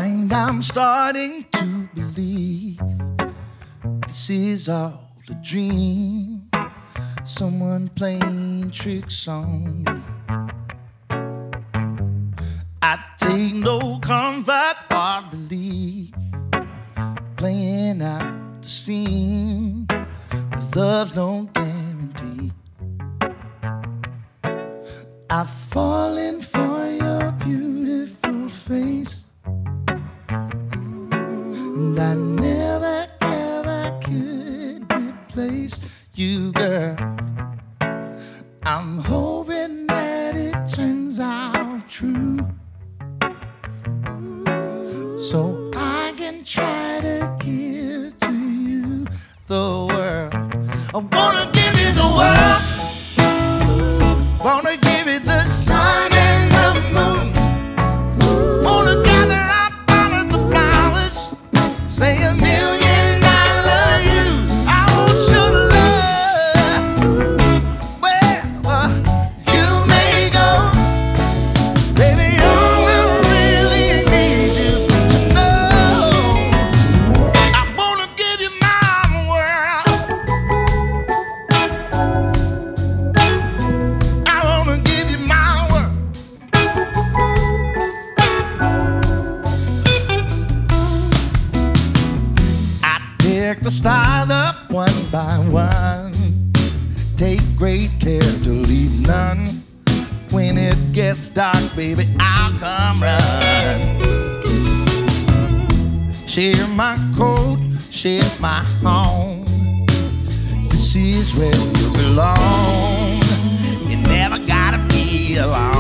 mind, I'm starting to believe this is all a dream. Someone playing tricks on me. I take no comfort or relief playing out the scene. But love's no guarantee. I've fallen for your beautiful face, and I never ever could replace you, girl. I'm hoping that it turns out true, so I can try to give to you the world. I wanna give you the world. Wanna give it the sun and the moon. Wanna gather up all of the flowers, say a million I love you. I want your love. Wherever you may go, baby, all I really need you to know. I wanna give you my world. I wanna give you my world. I pick the stars up one by one, take great care to leave none. When it gets dark, baby, I'll come run. Share my coat, share my home. This is where you belong. You never gotta be alone.